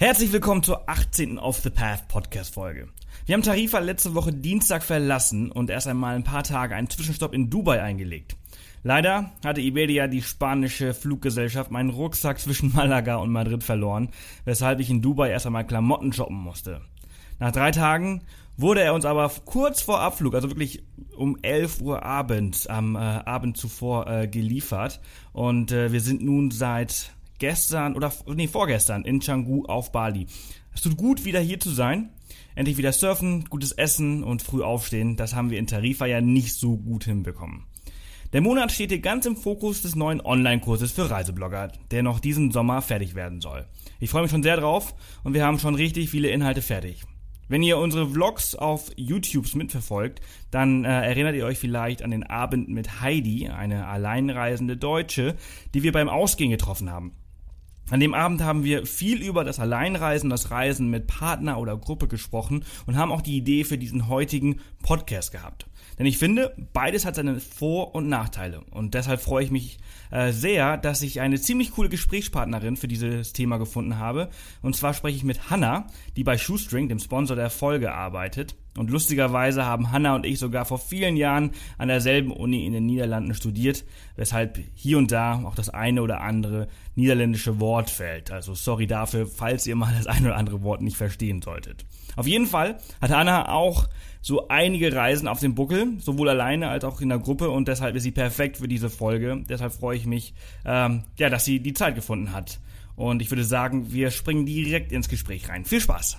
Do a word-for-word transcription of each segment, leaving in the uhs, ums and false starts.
Herzlich willkommen zur achtzehnten Off the Path Podcast-Folge. Wir haben Tarifa letzte Woche Dienstag verlassen und erst einmal ein paar Tage einen Zwischenstopp in Dubai eingelegt. Leider hatte Iberia, die spanische Fluggesellschaft, meinen Rucksack zwischen Malaga und Madrid verloren, weshalb ich in Dubai erst einmal Klamotten shoppen musste. Nach drei Tagen wurde er uns aber kurz vor Abflug, also wirklich um elf Uhr abends, am äh, Abend zuvor äh, geliefert. Und äh, wir sind nun seit gestern oder nee, vorgestern in Canggu auf Bali. Es tut gut, wieder hier zu sein. Endlich wieder surfen, gutes Essen und früh aufstehen. Das haben wir in Tarifa ja nicht so gut hinbekommen. Der Monat steht hier ganz im Fokus des neuen Online-Kurses für Reiseblogger, der noch diesen Sommer fertig werden soll. Ich freue mich schon sehr drauf und wir haben schon richtig viele Inhalte fertig. Wenn ihr unsere Vlogs auf YouTube mitverfolgt, dann äh, erinnert ihr euch vielleicht an den Abend mit Heidi, eine alleinreisende Deutsche, die wir beim Ausgehen getroffen haben. An dem Abend haben wir viel über das Alleinreisen, das Reisen mit Partner oder Gruppe gesprochen und haben auch die Idee für diesen heutigen Podcast gehabt. Denn ich finde, beides hat seine Vor- und Nachteile. Und deshalb freue ich mich äh, sehr, dass ich eine ziemlich coole Gesprächspartnerin für dieses Thema gefunden habe. Und zwar spreche ich mit Hannah, die bei Shoestring, dem Sponsor der Folge, arbeitet. Und lustigerweise haben Hannah und ich sogar vor vielen Jahren an derselben Uni in den Niederlanden studiert, weshalb hier und da auch das eine oder andere niederländische Wort fällt. Also sorry dafür, falls ihr mal das eine oder andere Wort nicht verstehen solltet. Auf jeden Fall hat Hannah auch so einige Reisen auf dem Buckel, sowohl alleine als auch in der Gruppe, und deshalb ist sie perfekt für diese Folge. Deshalb freue ich mich, ähm, ja, dass sie die Zeit gefunden hat. Und ich würde sagen, wir springen direkt ins Gespräch rein. Viel Spaß!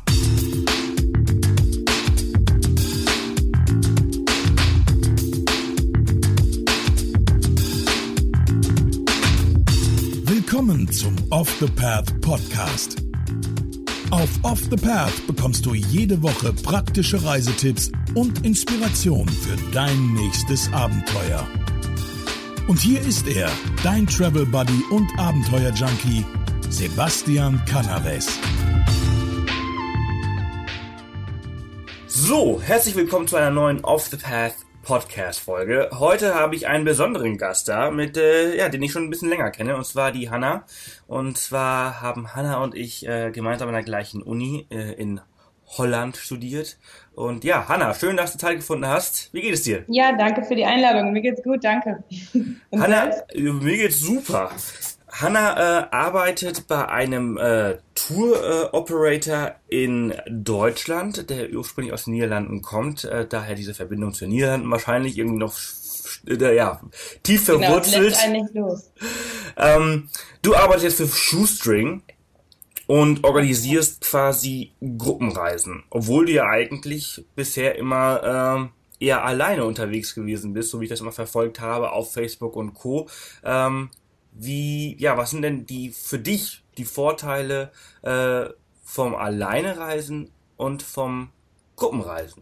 Willkommen zum Off the Path Podcast. Auf Off the Path bekommst du jede Woche praktische Reisetipps und Inspiration für dein nächstes Abenteuer. Und hier ist er, dein Travel Buddy und Abenteuer-Junkie, Sebastian Canaves. So, herzlich willkommen zu einer neuen Off the Path Podcast-Folge. Heute habe ich einen besonderen Gast da, mit, äh, ja, den ich schon ein bisschen länger kenne, und zwar die Hannah. Und zwar haben Hannah und ich äh, gemeinsam an der gleichen Uni äh, in Holland studiert. Und ja, Hannah, schön, dass du Zeit gefunden hast. Wie geht es dir? Ja, danke für die Einladung. Mir geht's gut, danke. Und Hannah, äh, mir geht's super. Hannah äh, arbeitet bei einem äh, Tour-Operator äh, in Deutschland, der ursprünglich aus den Niederlanden kommt, äh, daher diese Verbindung zu den Niederlanden wahrscheinlich irgendwie noch äh, ja, tief verwurzelt. Genau, lässt einen nicht los. Ähm, du arbeitest jetzt für Shoestring und organisierst quasi Gruppenreisen, obwohl du ja eigentlich bisher immer ähm, eher alleine unterwegs gewesen bist, so wie ich das immer verfolgt habe auf Facebook und Co. Ähm, Wie, ja, was sind denn die für dich die Vorteile äh, vom Alleinereisen und vom Gruppenreisen?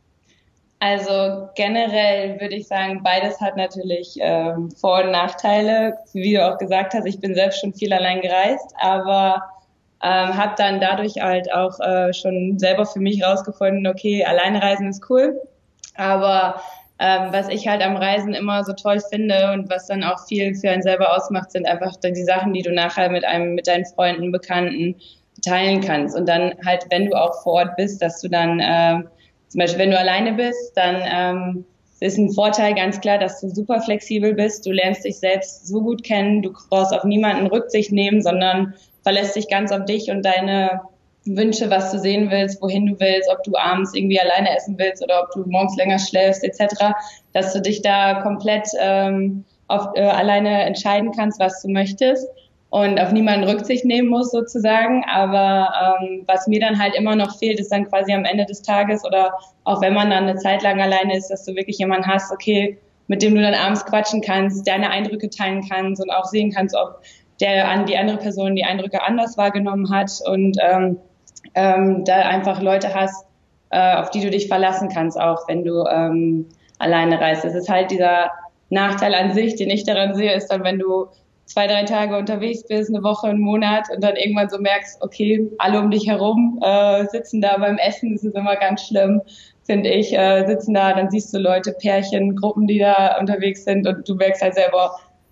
Also generell würde ich sagen, beides hat natürlich ähm, Vor- und Nachteile. Wie du auch gesagt hast, ich bin selbst schon viel allein gereist, aber ähm, habe dann dadurch halt auch äh, schon selber für mich rausgefunden, okay, Alleinreisen ist cool, aber Ähm, was ich halt am Reisen immer so toll finde und was dann auch viel für einen selber ausmacht, sind einfach die Sachen, die du nachher mit einem, mit deinen Freunden, Bekannten teilen kannst. Und dann halt, wenn du auch vor Ort bist, dass du dann, äh, zum Beispiel, wenn du alleine bist, dann ähm, ist ein Vorteil ganz klar, dass du super flexibel bist. Du lernst dich selbst so gut kennen, du brauchst auf niemanden Rücksicht nehmen, sondern verlässt dich ganz auf dich und deine Wünsche, was du sehen willst, wohin du willst, ob du abends irgendwie alleine essen willst oder ob du morgens länger schläfst et cetera, dass du dich da komplett ähm, auf, äh, alleine entscheiden kannst, was du möchtest und auf niemanden Rücksicht nehmen musst sozusagen. Aber ähm, was mir dann halt immer noch fehlt, ist dann quasi am Ende des Tages oder auch wenn man dann eine Zeit lang alleine ist, dass du wirklich jemanden hast, okay, mit dem du dann abends quatschen kannst, deine Eindrücke teilen kannst und auch sehen kannst, ob der an die andere Person die Eindrücke anders wahrgenommen hat und ähm, Ähm, da einfach Leute hast, äh, auf die du dich verlassen kannst, auch wenn du ähm, alleine reist. Das ist halt dieser Nachteil an sich, den ich daran sehe, ist dann, wenn du zwei, drei Tage unterwegs bist, eine Woche, einen Monat und dann irgendwann so merkst, okay, alle um dich herum äh, sitzen da beim Essen, das ist immer ganz schlimm, finde ich, äh, sitzen da, dann siehst du Leute, Pärchen, Gruppen, die da unterwegs sind und du merkst halt selber,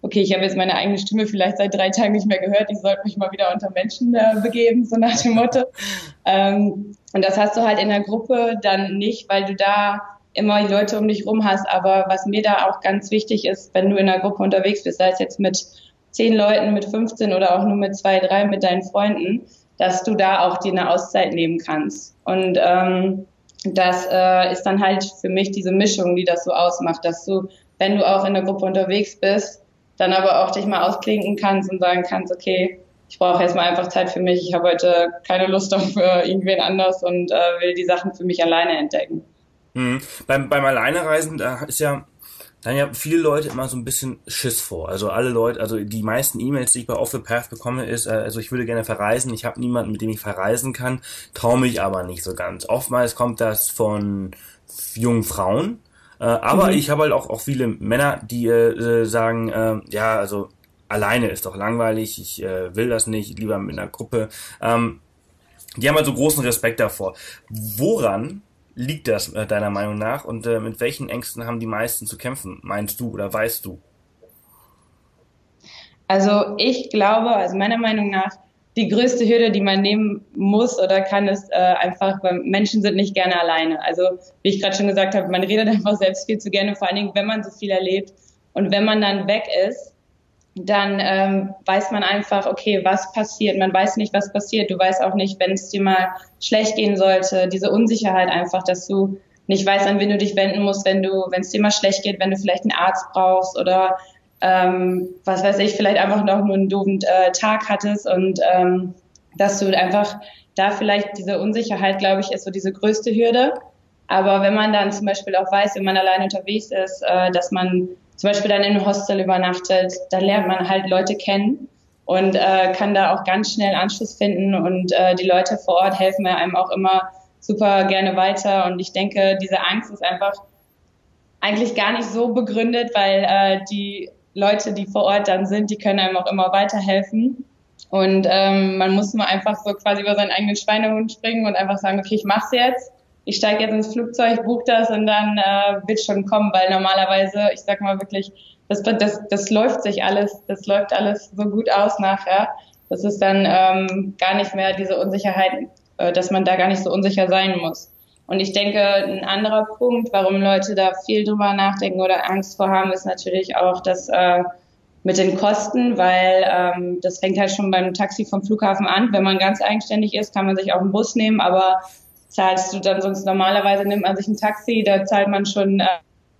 okay, ich habe jetzt meine eigene Stimme vielleicht seit drei Tagen nicht mehr gehört, ich sollte mich mal wieder unter Menschen äh, begeben, so nach dem Motto. Ähm, und das hast du halt in der Gruppe dann nicht, weil du da immer die Leute um dich rum hast. Aber was mir da auch ganz wichtig ist, wenn du in der Gruppe unterwegs bist, sei es jetzt mit zehn Leuten, mit fünfzehn oder auch nur mit zwei, drei, mit deinen Freunden, dass du da auch dir eine Auszeit nehmen kannst. Und ähm, das äh, ist dann halt für mich diese Mischung, die das so ausmacht, dass du, wenn du auch in der Gruppe unterwegs bist, dann aber auch dich mal ausklinken kannst und sagen kannst, okay, ich brauche jetzt mal einfach Zeit für mich, ich habe heute keine Lust auf äh, irgendwen anders und äh, will die Sachen für mich alleine entdecken. Mhm. Beim, beim Alleinereisen, da ist ja dann ja viele Leute immer so ein bisschen Schiss vor. Also alle Leute, also die meisten E-Mails, die ich bei Off the Path bekomme, ist, äh, also ich würde gerne verreisen, ich habe niemanden, mit dem ich verreisen kann, traue mich aber nicht so ganz. Oftmals kommt das von jungen Frauen, äh, aber mhm. ich habe halt auch, auch viele Männer, die äh, sagen, äh, ja, also alleine ist doch langweilig, ich äh, will das nicht, lieber mit einer Gruppe. Ähm, die haben also großen Respekt davor. Woran liegt das äh, deiner Meinung nach und äh, mit welchen Ängsten haben die meisten zu kämpfen, meinst du oder weißt du? Also ich glaube, also meiner Meinung nach, die größte Hürde, die man nehmen muss oder kann, ist äh, einfach, weil Menschen sind nicht gerne alleine. Also wie ich gerade schon gesagt habe, man redet einfach selbst viel zu gerne, vor allen Dingen, wenn man so viel erlebt. Und wenn man dann weg ist, dann ähm, weiß man einfach, okay, was passiert. Man weiß nicht, was passiert. Du weißt auch nicht, wenn es dir mal schlecht gehen sollte. Diese Unsicherheit einfach, dass du nicht weißt, an wen du dich wenden musst, wenn du, wenn es dir mal schlecht geht, wenn du vielleicht einen Arzt brauchst oder ähm, was weiß ich, vielleicht einfach noch nur einen doofen äh, Tag hattest und ähm, dass du einfach da vielleicht diese Unsicherheit, glaube ich, ist so diese größte Hürde. Aber wenn man dann zum Beispiel auch weiß, wenn man allein unterwegs ist, äh, dass man zum Beispiel dann in einem Hostel übernachtet, dann lernt man halt Leute kennen und äh, kann da auch ganz schnell Anschluss finden und äh, die Leute vor Ort helfen einem auch immer super gerne weiter und ich denke, diese Angst ist einfach eigentlich gar nicht so begründet, weil äh, die Leute, die vor Ort dann sind, die können einem auch immer weiterhelfen und ähm, man muss nur einfach so quasi über seinen eigenen Schweinehund springen und einfach sagen, okay, ich mach's jetzt. Ich steige jetzt ins Flugzeug, buche das und dann äh, wird schon kommen, weil normalerweise, ich sag mal wirklich, das, das, das läuft sich alles, das läuft alles so gut aus nachher. Das ist dann ähm, gar nicht mehr diese Unsicherheit, äh, dass man da gar nicht so unsicher sein muss. Und ich denke, ein anderer Punkt, warum Leute da viel drüber nachdenken oder Angst vor haben, ist natürlich auch das äh, mit den Kosten, weil ähm, das fängt halt schon beim Taxi vom Flughafen an. Wenn man ganz eigenständig ist, kann man sich auch einen Bus nehmen, aber zahlst du dann sonst normalerweise, nimmt man sich ein Taxi, da zahlt man schon äh,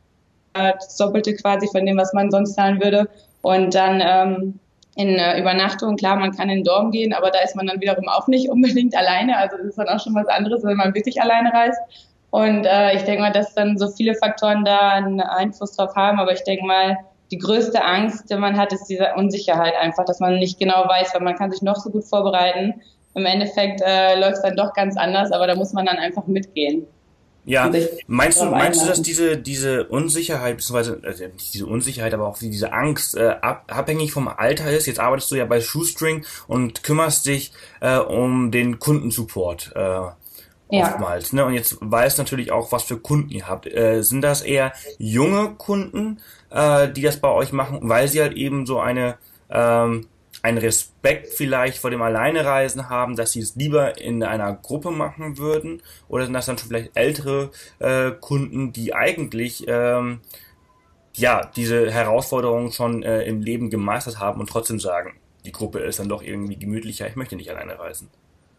das Doppelte quasi von dem, was man sonst zahlen würde. Und dann ähm, in äh, Übernachtung, klar, man kann in den Dorm gehen, aber da ist man dann wiederum auch nicht unbedingt alleine. Also das ist dann auch schon was anderes, wenn man wirklich alleine reist. Und äh, ich denke mal, dass dann so viele Faktoren da einen Einfluss drauf haben. Aber ich denke mal, die größte Angst, die man hat, ist diese Unsicherheit einfach, dass man nicht genau weiß, weil man kann sich noch so gut vorbereiten. Im Endeffekt äh, läuft es dann doch ganz anders, aber da muss man dann einfach mitgehen. Ja, meinst du, meinst du, dass diese diese Unsicherheit, beziehungsweise also nicht diese Unsicherheit, aber auch diese Angst äh, ab, abhängig vom Alter ist? Jetzt arbeitest du ja bei Shoestring und kümmerst dich äh, um den Kundensupport äh, ja. oftmals, ne? Und jetzt weißt natürlich auch, was für Kunden ihr habt. Äh, sind das eher junge Kunden, äh, die das bei euch machen, weil sie halt eben so eine ähm, einen Respekt vielleicht vor dem Alleinereisen haben, dass sie es lieber in einer Gruppe machen würden? Oder sind das dann schon vielleicht ältere äh, Kunden, die eigentlich ähm, ja diese Herausforderungen schon äh, im Leben gemeistert haben und trotzdem sagen, die Gruppe ist dann doch irgendwie gemütlicher, ich möchte nicht alleine reisen?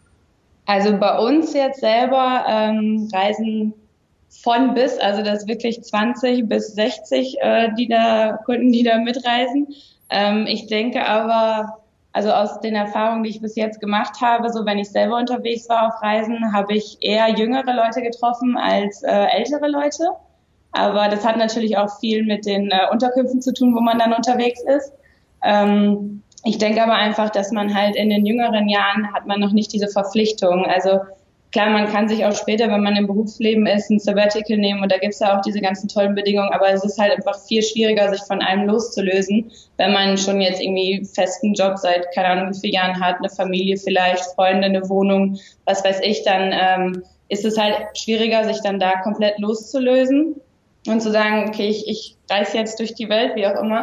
Also bei uns jetzt selber ähm, reisen von bis, also das wirklich zwanzig bis sechzig äh, die da Kunden, die da mitreisen. Ähm, ich denke aber, also aus den Erfahrungen, die ich bis jetzt gemacht habe, so wenn ich selber unterwegs war auf Reisen, habe ich eher jüngere Leute getroffen als äh, ältere Leute. Aber das hat natürlich auch viel mit den äh, Unterkünften zu tun, wo man dann unterwegs ist. Ähm, ich denke aber einfach, dass man halt in den jüngeren Jahren hat man noch nicht diese Verpflichtung. Also klar, man kann sich auch später, wenn man im Berufsleben ist, ein Sabbatical nehmen und da gibt's ja auch diese ganzen tollen Bedingungen, aber es ist halt einfach viel schwieriger, sich von einem loszulösen, wenn man schon jetzt irgendwie festen Job seit, keine Ahnung, wie vielen Jahren hat, eine Familie vielleicht, Freunde, eine Wohnung, was weiß ich, dann ähm, ist es halt schwieriger, sich dann da komplett loszulösen und zu sagen, okay, ich, ich reise jetzt durch die Welt, wie auch immer,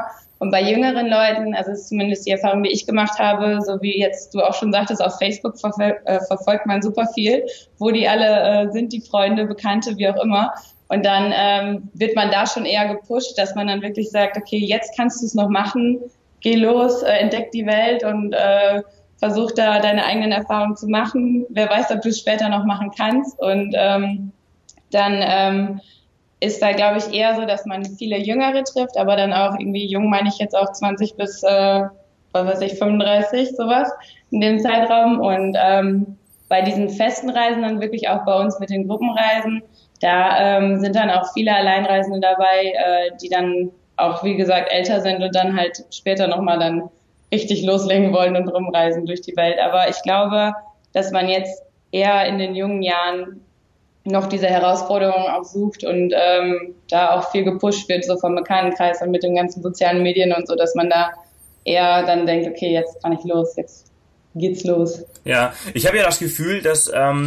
Und bei jüngeren Leuten, also das ist zumindest die Erfahrung, die ich gemacht habe, so wie jetzt du auch schon sagtest, auf Facebook verfol- äh, verfolgt man super viel, wo die alle äh, sind, die Freunde, Bekannte, wie auch immer. Und dann ähm, wird man da schon eher gepusht, dass man dann wirklich sagt, okay, jetzt kannst du es noch machen, geh los, äh, entdeck die Welt und äh, versuch da deine eigenen Erfahrungen zu machen. Wer weiß, ob du es später noch machen kannst. Und ähm, dann ähm, ist da, glaube ich, eher so, dass man viele Jüngere trifft, aber dann auch irgendwie jung meine ich jetzt auch zwanzig bis, äh, was weiß ich, fünfunddreißig, sowas in dem Zeitraum. Und ähm, bei diesen festen Reisen dann wirklich auch bei uns mit den Gruppenreisen, da ähm, sind dann auch viele Alleinreisende dabei, äh, die dann auch, wie gesagt, älter sind und dann halt später nochmal dann richtig loslegen wollen und rumreisen durch die Welt. Aber ich glaube, dass man jetzt eher in den jungen Jahren noch diese Herausforderungen auch sucht und ähm, da auch viel gepusht wird, so vom Bekanntenkreis und mit den ganzen sozialen Medien und so, dass man da eher dann denkt, okay, jetzt kann ich los, jetzt geht's los. Ja, ich habe ja das Gefühl, dass ähm,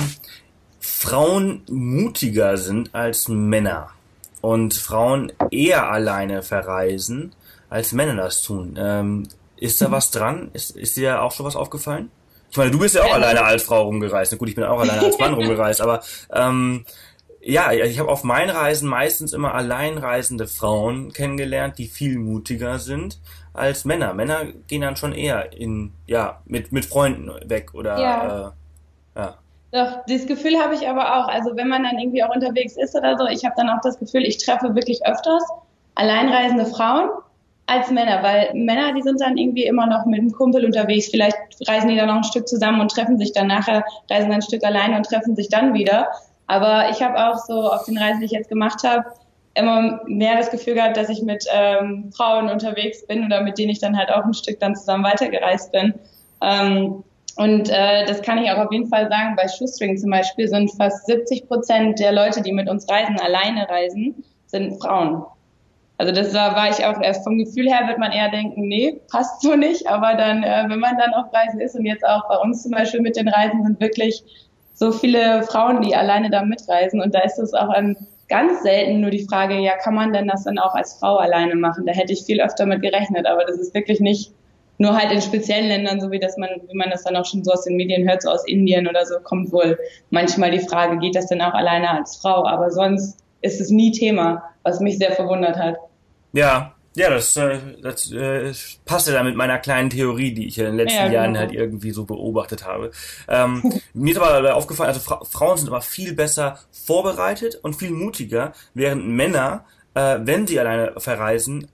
Frauen mutiger sind als Männer und Frauen eher alleine verreisen, als Männer das tun. Ähm, ist da was dran? Ist, ist dir auch schon was aufgefallen? Ich meine, du bist ja auch ja. alleine als Frau rumgereist. Na gut, ich bin auch alleine als Mann rumgereist, aber ähm, ja, ich habe auf meinen Reisen meistens immer alleinreisende Frauen kennengelernt, die viel mutiger sind als Männer. Männer gehen dann schon eher in, ja, mit mit Freunden weg oder ja. Äh, ja. Doch, dieses Gefühl habe ich aber auch. Also wenn man dann irgendwie auch unterwegs ist oder so, ich habe dann auch das Gefühl, ich treffe wirklich öfters alleinreisende Frauen als Männer, weil Männer, die sind dann irgendwie immer noch mit einem Kumpel unterwegs. Vielleicht reisen die dann noch ein Stück zusammen und treffen sich dann nachher, reisen dann ein Stück alleine und treffen sich dann wieder. Aber ich habe auch so auf den Reisen, die ich jetzt gemacht habe, immer mehr das Gefühl gehabt, dass ich mit ähm, Frauen unterwegs bin oder mit denen ich dann halt auch ein Stück dann zusammen weitergereist bin. Ähm, Und äh, das kann ich auch auf jeden Fall sagen, bei Shoestring zum Beispiel sind fast siebzig Prozent der Leute, die mit uns reisen, alleine reisen, sind Frauen. Also das war, war ich auch erst vom Gefühl her, wird man eher denken, nee, passt so nicht. Aber dann, äh, wenn man dann auf Reisen ist und jetzt auch bei uns zum Beispiel mit den Reisen sind wirklich so viele Frauen, die alleine da mitreisen. Und da ist es auch ein, ganz selten nur die Frage, ja, kann man denn das dann auch als Frau alleine machen? Da hätte ich viel öfter mit gerechnet, aber das ist wirklich nicht nur halt in speziellen Ländern, so wie das man, wie man das dann auch schon so aus den Medien hört, so aus Indien oder so, kommt wohl manchmal die Frage, geht das denn auch alleine als Frau? Aber sonst ist es nie Thema, was mich sehr verwundert hat. Ja, ja, das, äh, das äh, passt ja dann mit meiner kleinen Theorie, die ich in den letzten ja, Jahren genau. halt irgendwie so beobachtet habe. Ähm, mir ist aber aufgefallen, also Fra- Frauen sind aber viel besser vorbereitet und viel mutiger, während Männer, äh, wenn sie alleine verreisen,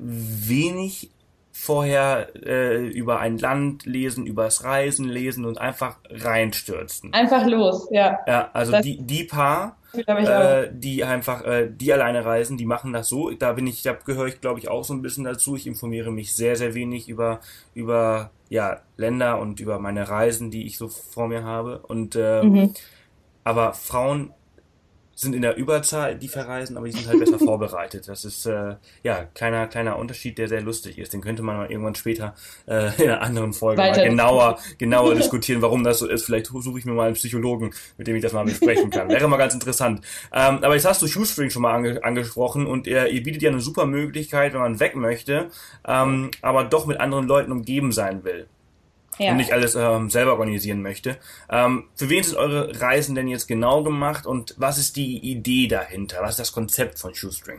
wenig vorher äh, über ein Land lesen, übers Reisen lesen und einfach reinstürzen. Einfach los, ja. Ja, also das die die Paar, äh, die einfach äh, die alleine reisen, die machen das so. Da bin ich, da gehöre ich, glaube ich, auch so ein bisschen dazu. Ich informiere mich sehr, sehr wenig über über ja Länder und über meine Reisen, die ich so vor mir habe. Und äh, mhm. aber Frauen sind in der Überzahl, die verreisen, aber die sind halt besser vorbereitet. Das ist äh, ja kleiner kleiner Unterschied, der sehr lustig ist. Den könnte man mal irgendwann später äh, in einer anderen Folge Weiter. mal genauer genauer diskutieren, warum das so ist. Vielleicht suche ich mir mal einen Psychologen, mit dem ich das mal besprechen kann. Wäre mal ganz interessant. Ähm, aber jetzt hast du Shoestring schon mal ange- angesprochen und ihr, ihr bietet ja eine super Möglichkeit, wenn man weg möchte, ähm, aber doch mit anderen Leuten umgeben sein will. Ja. Und nicht alles ähm, selber organisieren möchte. Ähm, für wen sind eure Reisen denn jetzt genau gemacht und was ist die Idee dahinter? Was ist das Konzept von Shoestring?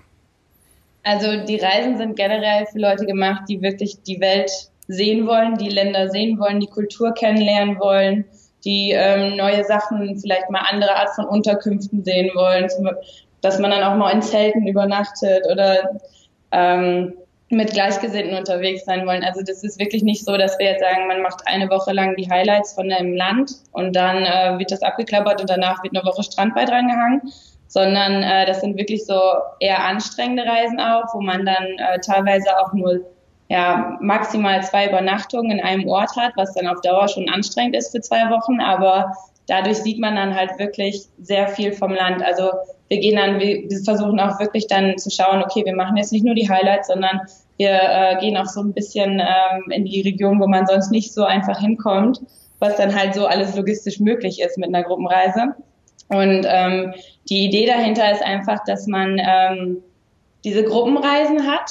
Also die Reisen sind generell für Leute gemacht, die wirklich die Welt sehen wollen, die Länder sehen wollen, die Kultur kennenlernen wollen, die ähm, neue Sachen, vielleicht mal andere Art von Unterkünften sehen wollen, zum, dass man dann auch mal in Zelten übernachtet oder ähm, mit Gleichgesinnten unterwegs sein wollen. Also das ist wirklich nicht so, dass wir jetzt sagen, man macht eine Woche lang die Highlights von einem Land und dann äh, wird das abgeklappert und danach wird eine Woche Strandbad drangehangen, sondern äh, das sind wirklich so eher anstrengende Reisen auch, wo man dann äh, teilweise auch nur ja maximal zwei Übernachtungen in einem Ort hat, was dann auf Dauer schon anstrengend ist für zwei Wochen, aber dadurch sieht man dann halt wirklich sehr viel vom Land. Also wir gehen dann, wir versuchen auch wirklich dann zu schauen, okay, wir machen jetzt nicht nur die Highlights, sondern wir äh, gehen auch so ein bisschen ähm, in die Region, wo man sonst nicht so einfach hinkommt, was dann halt so alles logistisch möglich ist mit einer Gruppenreise. Und ähm, die Idee dahinter ist einfach, dass man ähm, diese Gruppenreisen hat,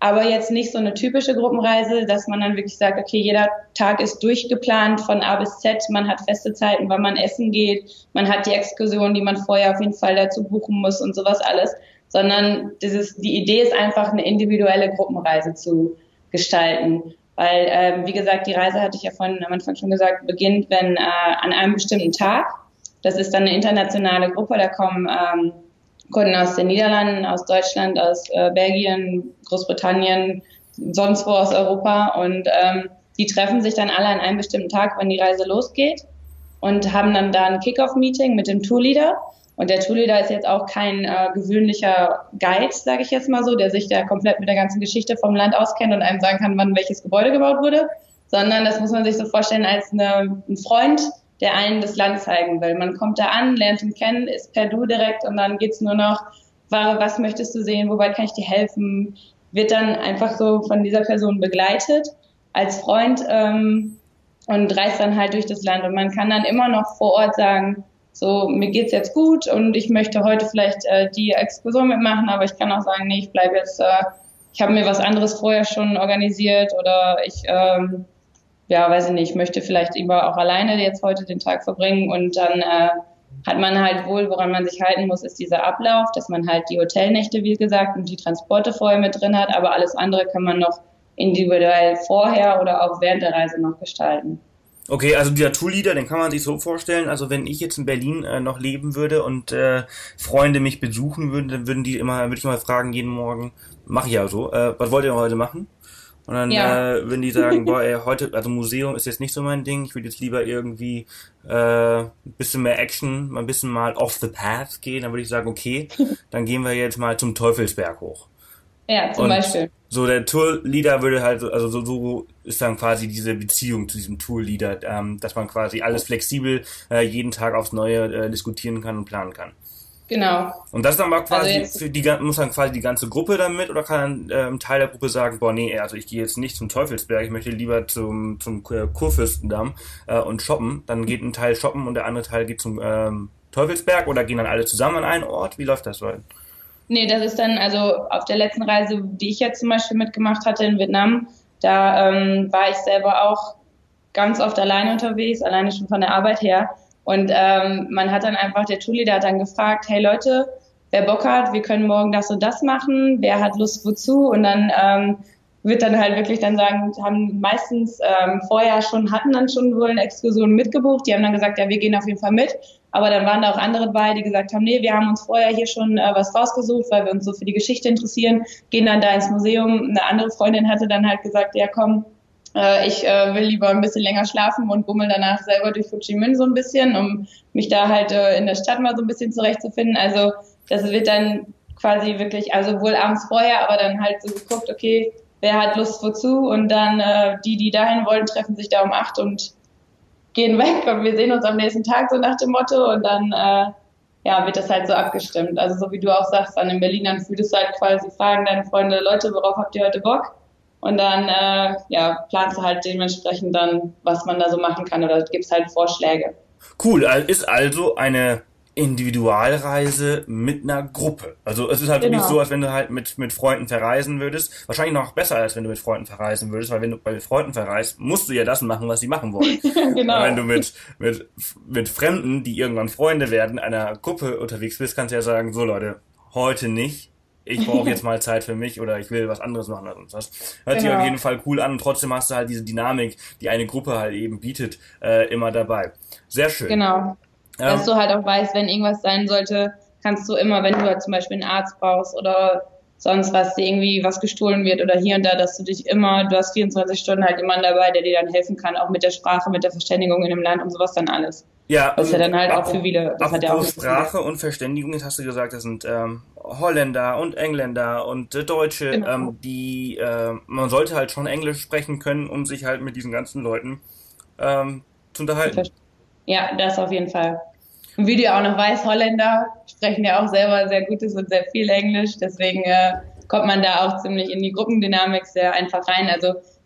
aber jetzt nicht so eine typische Gruppenreise, dass man dann wirklich sagt, okay, jeder Tag ist durchgeplant von A bis Z, man hat feste Zeiten, wann man essen geht, man hat die Exkursion, die man vorher auf jeden Fall dazu buchen muss und sowas alles, sondern dieses, die Idee ist einfach, eine individuelle Gruppenreise zu gestalten. Weil, ähm, wie gesagt, die Reise, hatte ich ja vorhin am Anfang schon gesagt, beginnt, wenn äh, an einem bestimmten Tag, das ist dann eine internationale Gruppe, da kommen ähm, Kunden aus den Niederlanden, aus Deutschland, aus äh, Belgien, Großbritannien, sonst wo aus Europa und ähm, die treffen sich dann alle an einem bestimmten Tag, wenn die Reise losgeht und haben dann da ein Kick-Off-Meeting mit dem Tourleader und der Tourleader ist jetzt auch kein äh, gewöhnlicher Guide, sage ich jetzt mal so, der sich da komplett mit der ganzen Geschichte vom Land auskennt und einem sagen kann, wann welches Gebäude gebaut wurde, sondern das muss man sich so vorstellen als eine, ein Freund, der einen das Land zeigen will. Man kommt da an, lernt ihn kennen, ist per Du direkt und dann geht's nur noch, was möchtest du sehen, wobei kann ich dir helfen, wird dann einfach so von dieser Person begleitet als Freund ähm, und reist dann halt durch das Land und man kann dann immer noch vor Ort sagen, so, mir geht's jetzt gut und ich möchte heute vielleicht äh, die Exkursion mitmachen, aber ich kann auch sagen, nee, ich bleibe jetzt, äh, ich habe mir was anderes vorher schon organisiert oder ich ähm, ja, weiß ich nicht, ich möchte vielleicht lieber auch alleine jetzt heute den Tag verbringen und dann äh, hat man halt wohl, woran man sich halten muss, ist dieser Ablauf, dass man halt die Hotelnächte, wie gesagt, und die Transporte vorher mit drin hat, aber alles andere kann man noch individuell vorher oder auch während der Reise noch gestalten. Okay, also dieser Tourleader, den kann man sich so vorstellen, also wenn ich jetzt in Berlin äh, noch leben würde und äh, Freunde mich besuchen würden, dann würden die immer, würde ich mal fragen jeden Morgen, mache ich ja so, äh, was wollt ihr heute machen? Und dann ja. äh, würden die sagen, boah, ey, heute, also Museum ist jetzt nicht so mein Ding, ich würde jetzt lieber irgendwie äh, ein bisschen mehr Action, mal ein bisschen mal off the path gehen, dann würde ich sagen, okay, dann gehen wir jetzt mal zum Teufelsberg hoch. Ja, zum und Beispiel. So der Tourleader würde halt, also so, so ist dann quasi diese Beziehung zu diesem Tourleader, ähm, dass man quasi alles flexibel äh, jeden Tag aufs Neue äh, diskutieren kann und planen kann. Genau. Und das ist dann mal quasi, also für die, muss dann quasi die ganze Gruppe damit oder kann dann äh, ein Teil der Gruppe sagen, boah nee, also ich gehe jetzt nicht zum Teufelsberg, ich möchte lieber zum zum Kurfürstendamm äh, und shoppen. Dann geht ein Teil shoppen und der andere Teil geht zum ähm, Teufelsberg oder gehen dann alle zusammen an einen Ort? Wie läuft das so? Nee, das ist dann, also auf der letzten Reise, die ich jetzt zum Beispiel mitgemacht hatte in Vietnam, da ähm, war ich selber auch ganz oft alleine unterwegs, alleine schon von der Arbeit her. Und ähm, man hat dann einfach, der Tourleader hat dann gefragt, hey Leute, wer Bock hat, wir können morgen das und das machen, wer hat Lust wozu? Und dann ähm, wird dann halt wirklich dann sagen, haben meistens ähm, vorher schon, hatten dann schon wohl eine Exkursion mitgebucht, die haben dann gesagt, ja, wir gehen auf jeden Fall mit. Aber dann waren da auch andere dabei, die gesagt haben, nee, wir haben uns vorher hier schon äh, was rausgesucht, weil wir uns so für die Geschichte interessieren, gehen dann da ins Museum. Eine andere Freundin hatte dann halt gesagt, ja komm, äh, ich äh, will lieber ein bisschen länger schlafen und bummel danach selber durch Ho Chi Minh so ein bisschen, um mich da halt äh, in der Stadt mal so ein bisschen zurechtzufinden. Also das wird dann quasi wirklich, also wohl abends vorher, aber dann halt so geguckt, okay, wer hat Lust wozu? Und dann äh, die, die dahin wollen, treffen sich da um acht und gehen weg und wir sehen uns am nächsten Tag, so nach dem Motto. Und dann äh, ja, wird das halt so abgestimmt. Also so wie du auch sagst, dann in Berlin, dann würdest du halt quasi fragen deine Freunde, Leute, worauf habt ihr heute Bock? Und dann äh, ja, planst du halt dementsprechend dann, was man da so machen kann, oder gibst halt Vorschläge. Cool, ist also eine Individualreise mit einer Gruppe. Also es ist halt genau. Wirklich so, als wenn du halt mit mit Freunden verreisen würdest. Wahrscheinlich noch besser, als wenn du mit Freunden verreisen würdest, weil wenn du bei Freunden verreist, musst du ja das machen, was sie machen wollen. Genau. Und wenn du mit mit mit Fremden, die irgendwann Freunde werden, einer Gruppe unterwegs bist, kannst du ja sagen, so Leute, heute nicht. Ich brauche jetzt mal Zeit für mich oder ich will was anderes machen oder sonst was. Hört sich genau. Auf jeden Fall cool an und trotzdem hast du halt diese Dynamik, die eine Gruppe halt eben bietet, äh, immer dabei. Sehr schön. Genau. Dass ähm, du halt auch weißt, wenn irgendwas sein sollte, kannst du immer, wenn du halt zum Beispiel einen Arzt brauchst oder sonst was, dir irgendwie was gestohlen wird oder hier und da, dass du dich immer, du hast vierundzwanzig Stunden halt jemanden dabei, der dir dann helfen kann, auch mit der Sprache, mit der Verständigung in dem Land und sowas dann alles. Ja, das ist ja dann halt auch für viele. Das hat ja auch Sprache und Verständigung, jetzt hast du gesagt, das sind ähm, Holländer und Engländer und äh, Deutsche, genau. ähm, die, äh, man sollte halt schon Englisch sprechen können, um sich halt mit diesen ganzen Leuten ähm, zu unterhalten. Ja, das auf jeden Fall. Und wie du ja auch noch weißt, Holländer sprechen ja auch selber sehr gutes und sehr viel Englisch, deswegen äh, kommt man da auch ziemlich in die Gruppendynamik sehr einfach rein. Also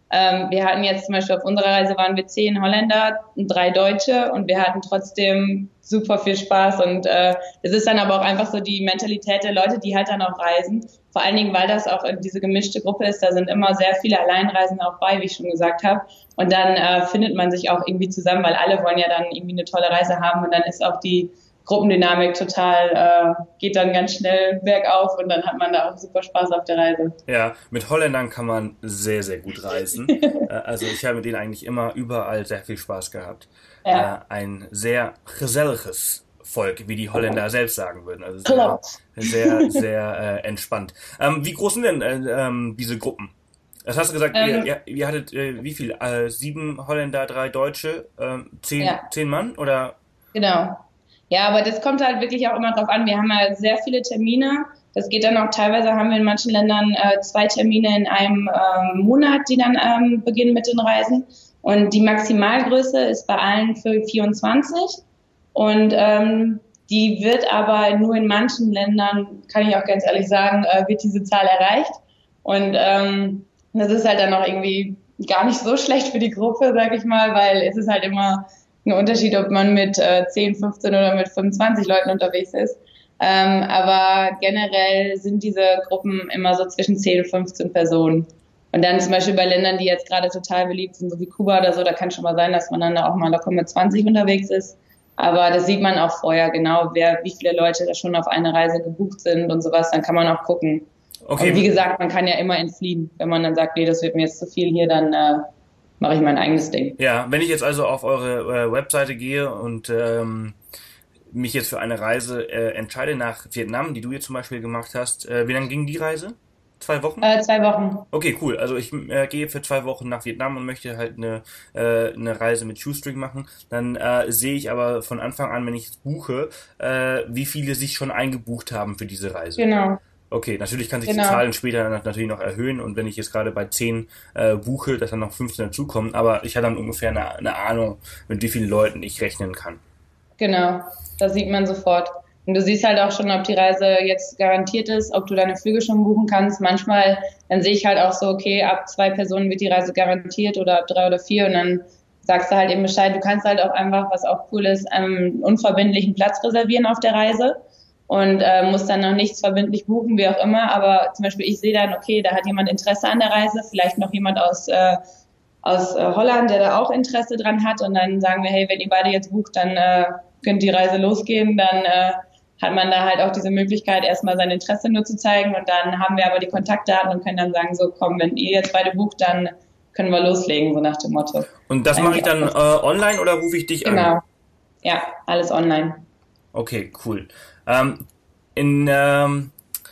Ähm, wir hatten jetzt zum Beispiel auf unserer Reise waren wir zehn Holländer und drei Deutsche und wir hatten trotzdem super viel Spaß und äh, das ist dann aber auch einfach so die Mentalität der Leute, die halt dann auch reisen. Vor allen Dingen, weil das auch diese gemischte Gruppe ist, da sind immer sehr viele Alleinreisende auch bei, wie ich schon gesagt habe. Und dann äh, findet man sich auch irgendwie zusammen, weil alle wollen ja dann irgendwie eine tolle Reise haben und dann ist auch die Gruppendynamik total, äh, geht dann ganz schnell bergauf und dann hat man da auch super Spaß auf der Reise. Ja, mit Holländern kann man sehr, sehr gut reisen. äh, also ich habe mit denen eigentlich immer überall sehr viel Spaß gehabt. Ja. Äh, ein sehr geselliges Volk, wie die Holländer selbst sagen würden. Also sehr, sehr, sehr äh, entspannt. Ähm, wie groß sind denn äh, ähm, diese Gruppen? Das hast du gesagt, ähm, ihr, ihr, ihr hattet äh, wie viel? Äh, sieben Holländer, drei Deutsche, äh, zehn, ja. zehn Mann oder? Genau. Ja, aber das kommt halt wirklich auch immer drauf an. Wir haben ja sehr viele Termine. Das geht dann auch teilweise, haben wir in manchen Ländern äh, zwei Termine in einem ähm, Monat, die dann ähm, beginnen mit den Reisen. Und die Maximalgröße ist bei allen für vierundzwanzig. Und ähm, die wird aber nur in manchen Ländern, kann ich auch ganz ehrlich sagen, äh, wird diese Zahl erreicht. Und ähm, das ist halt dann auch irgendwie gar nicht so schlecht für die Gruppe, sag ich mal, weil es ist halt immer ein Unterschied, ob man mit äh, zehn, fünfzehn oder mit fünfundzwanzig Leuten unterwegs ist. Ähm, aber generell sind diese Gruppen immer so zwischen zehn und fünfzehn Personen. Und dann zum Beispiel bei Ländern, die jetzt gerade total beliebt sind, so wie Kuba oder so, da kann schon mal sein, dass man dann auch mal locker mit zwanzig unterwegs ist. Aber das sieht man auch vorher genau, wer, wie viele Leute da schon auf eine Reise gebucht sind und sowas. Dann kann man auch gucken. Okay. Und wie gesagt, man kann ja immer entfliehen. Wenn man dann sagt, nee, das wird mir jetzt zu viel hier, dann äh, mache ich mein eigenes Ding. Ja, wenn ich jetzt also auf eure äh, Webseite gehe und ähm, mich jetzt für eine Reise äh, entscheide nach Vietnam, die du jetzt zum Beispiel gemacht hast, äh, wie lange ging die Reise? Zwei Wochen? Äh, zwei Wochen. Okay, cool. Also ich äh, gehe für zwei Wochen nach Vietnam und möchte halt eine äh, eine Reise mit Shoestring machen. Dann äh, sehe ich aber von Anfang an, wenn ich es buche, äh, wie viele sich schon eingebucht haben für diese Reise. Genau. Okay, natürlich kann sich genau. die Zahlen später natürlich noch erhöhen und wenn ich jetzt gerade bei zehn äh, buche, dass dann noch fünfzehn dazukommen, aber ich habe dann ungefähr eine, eine Ahnung, mit wie vielen Leuten ich rechnen kann. Genau, das sieht man sofort. Und du siehst halt auch schon, ob die Reise jetzt garantiert ist, ob du deine Flüge schon buchen kannst. Manchmal, dann sehe ich halt auch so, okay, ab zwei Personen wird die Reise garantiert oder ab drei oder vier und dann sagst du halt eben Bescheid. Du kannst halt auch einfach, was auch cool ist, einen unverbindlichen Platz reservieren auf der Reise und äh, musst dann noch nichts verbindlich buchen, wie auch immer. Aber zum Beispiel ich sehe dann, okay, da hat jemand Interesse an der Reise, vielleicht noch jemand aus äh, aus äh, Holland, der da auch Interesse dran hat und dann sagen wir, hey, wenn ihr beide jetzt bucht, dann äh, könnt die Reise losgehen, dann äh, hat man da halt auch diese Möglichkeit, erstmal sein Interesse nur zu zeigen und dann haben wir aber die Kontaktdaten und können dann sagen, so komm, wenn ihr jetzt beide bucht, dann können wir loslegen, so nach dem Motto. Und das mache ich dann äh, online oder rufe ich dich genau. an? Genau, ja, alles online. Okay, cool. Ähm, in, ähm,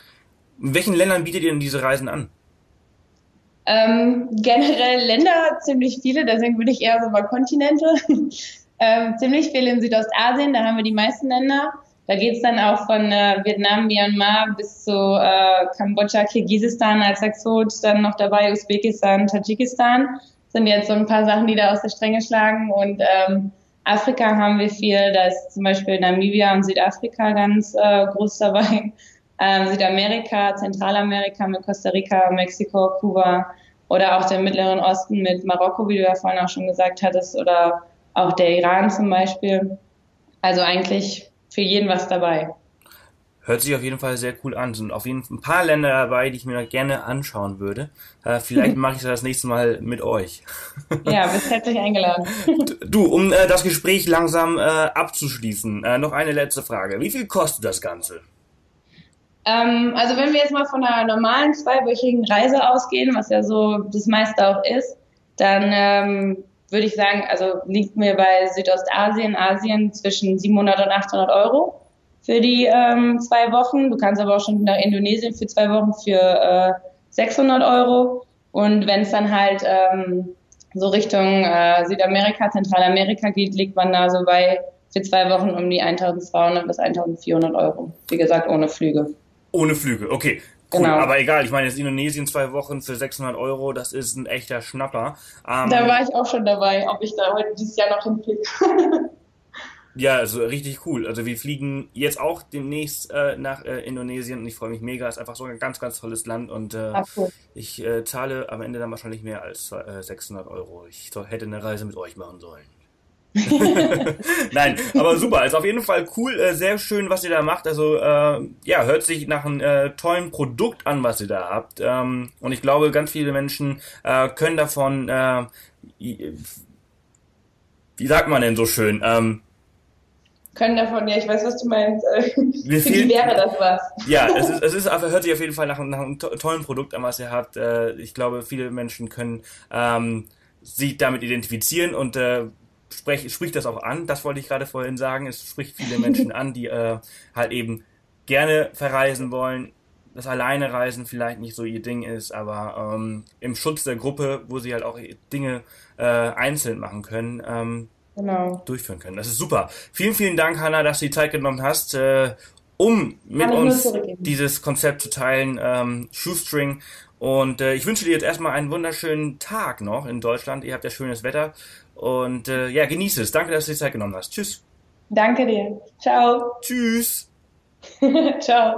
in welchen Ländern bietet ihr denn diese Reisen an? Ähm, generell Länder, ziemlich viele, deswegen würde ich eher so über Kontinente. ähm, ziemlich viel in Südostasien, da haben wir die meisten Länder. Da geht's dann auch von äh, Vietnam, Myanmar bis zu äh, Kambodscha, Kirgisistan als Exot, dann noch dabei Usbekistan, Tadschikistan. Sind jetzt so ein paar Sachen, die da aus der Stränge schlagen. Und ähm, Afrika haben wir viel, da ist zum Beispiel Namibia und Südafrika ganz äh, groß dabei. Ähm, Südamerika, Zentralamerika mit Costa Rica, Mexiko, Kuba oder auch den Mittleren Osten mit Marokko, wie du ja vorhin auch schon gesagt hattest, oder auch der Iran zum Beispiel. Also eigentlich für jeden was dabei. Hört sich auf jeden Fall sehr cool an. Es sind auf jeden Fall ein paar Länder dabei, die ich mir gerne anschauen würde. Äh, vielleicht mache ich das das nächste Mal mit euch. Ja, bist herzlich eingeladen. Du, um äh, das Gespräch langsam äh, abzuschließen, äh, noch eine letzte Frage. Wie viel kostet das Ganze? Ähm, also wenn wir jetzt mal von einer normalen zweiwöchigen Reise ausgehen, was ja so das meiste auch ist, dann ähm, würde ich sagen, also liegt mir bei Südostasien, Asien zwischen siebenhundert und achthundert Euro für die ähm, zwei Wochen. Du kannst aber auch schon nach Indonesien für zwei Wochen für äh, sechshundert Euro. Und wenn es dann halt ähm, so Richtung äh, Südamerika, Zentralamerika geht, liegt man da so bei für zwei Wochen um die eintausendzweihundert bis eintausendvierhundert Euro. Wie gesagt, ohne Flüge. Ohne Flüge, okay. Cool, genau. Aber egal, ich meine, jetzt Indonesien zwei Wochen für sechshundert Euro, das ist ein echter Schnapper. Ähm, da war ich auch schon dabei, ob ich da heute dieses Jahr noch hinfliege. Ja, also richtig cool. Also wir fliegen jetzt auch demnächst äh, nach äh, Indonesien und ich freue mich mega. Es ist einfach so ein ganz, ganz tolles Land und äh, Ach, cool. ich äh, zahle am Ende dann wahrscheinlich mehr als äh, sechshundert Euro. Ich so, hätte eine Reise mit euch machen sollen. Nein, aber super. Also auf jeden Fall cool, äh, sehr schön, was ihr da macht. Also äh, ja, hört sich nach einem äh, tollen Produkt an, was ihr da habt. Ähm, und ich glaube, ganz viele Menschen äh, können davon, äh, wie sagt man denn so schön? Ähm, können davon, ja, ich weiß, was du meinst. Wie viel wäre das was? Ja, es ist, es ist, hört sich auf jeden Fall nach, nach einem to- tollen Produkt an, was ihr habt. Äh, ich glaube, viele Menschen können ähm, sich damit identifizieren und äh, sprech, spricht das auch an. Das wollte ich gerade vorhin sagen. Es spricht viele Menschen an, die äh, halt eben gerne verreisen wollen. Das alleine Reisen vielleicht nicht so ihr Ding ist, aber ähm, im Schutz der Gruppe, wo sie halt auch Dinge äh, einzeln machen können, ähm, genau. durchführen können. Das ist super. Vielen, vielen Dank, Hannah, dass du die Zeit genommen hast, äh, um mit uns dieses Konzept zu teilen, ähm, Shoestring. Und äh, ich wünsche dir jetzt erstmal einen wunderschönen Tag noch in Deutschland. Ihr habt ja schönes Wetter. Und äh, ja, genieße es. Danke, dass du die Zeit genommen hast. Tschüss. Danke dir. Ciao. Tschüss. Ciao.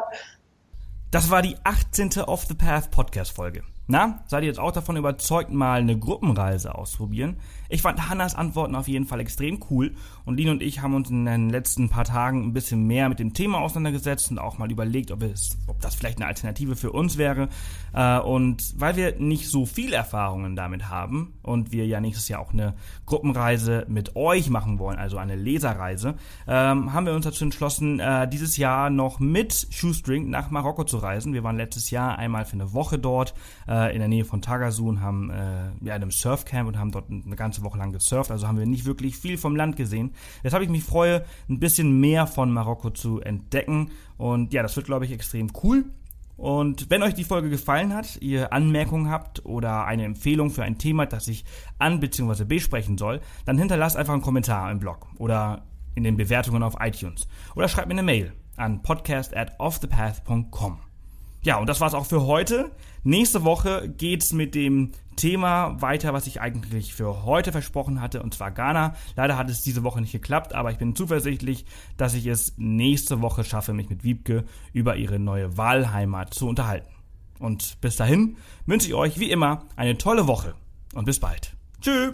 Das war die achtzehnte Off the Path Podcast Folge. Na, seid ihr jetzt auch davon überzeugt, mal eine Gruppenreise auszuprobieren? Ich fand Hannas Antworten auf jeden Fall extrem cool und Lin und ich haben uns in den letzten paar Tagen ein bisschen mehr mit dem Thema auseinandergesetzt und auch mal überlegt, ob es, ob das vielleicht eine Alternative für uns wäre. Und weil wir nicht so viel Erfahrungen damit haben und wir ja nächstes Jahr auch eine Gruppenreise mit euch machen wollen, also eine Leserreise, haben wir uns dazu entschlossen, dieses Jahr noch mit Shoestring nach Marokko zu reisen. Wir waren letztes Jahr einmal für eine Woche dort, in der Nähe von Tagazu und haben äh, ja, in einem Surfcamp und haben dort eine ganze Woche lang gesurft, also haben wir nicht wirklich viel vom Land gesehen. Weshalb ich mich freue, ein bisschen mehr von Marokko zu entdecken und ja, das wird, glaube ich, extrem cool. Und wenn euch die Folge gefallen hat, ihr Anmerkungen habt oder eine Empfehlung für ein Thema, das ich an- bzw. besprechen soll, dann hinterlasst einfach einen Kommentar im Blog oder in den Bewertungen auf iTunes oder schreibt mir eine Mail an podcast at offthepath dot com. Ja, und das war's auch für heute. Nächste Woche geht's mit dem Thema weiter, was ich eigentlich für heute versprochen hatte, und zwar Ghana. Leider hat es diese Woche nicht geklappt, aber ich bin zuversichtlich, dass ich es nächste Woche schaffe, mich mit Wiebke über ihre neue Wahlheimat zu unterhalten. Und bis dahin wünsche ich euch wie immer eine tolle Woche und bis bald. Tschüss!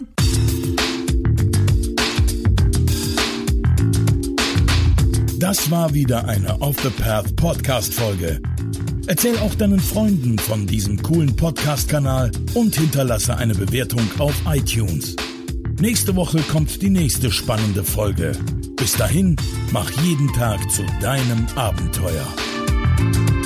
Das war wieder eine Off the Path Podcast-Folge. Erzähl auch deinen Freunden von diesem coolen Podcast-Kanal und hinterlasse eine Bewertung auf iTunes. Nächste Woche kommt die nächste spannende Folge. Bis dahin, mach jeden Tag zu deinem Abenteuer.